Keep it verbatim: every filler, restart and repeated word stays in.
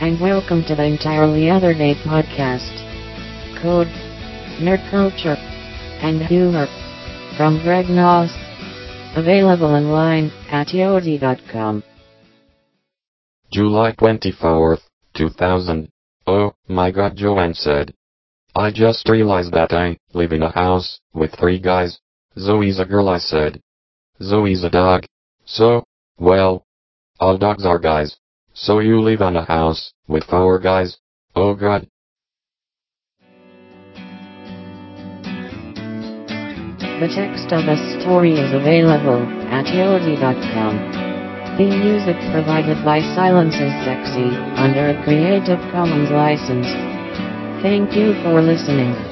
and welcome to the Entirely Other Day podcast. Code, nerd culture, and humor from Greg Noss. Available online at yodi dot com. July twenty-fourth, two thousand. Oh my god, Joanne said. I just realized that I live in a house with three guys. Zoe's a girl, I said. Zoe's a dog. So, well, all dogs are guys. So you live on a house with four guys? Oh god. The text of the story is available at yodi dot com. Theme music provided by Silence is Sexy under a Creative Commons license. Thank you for listening.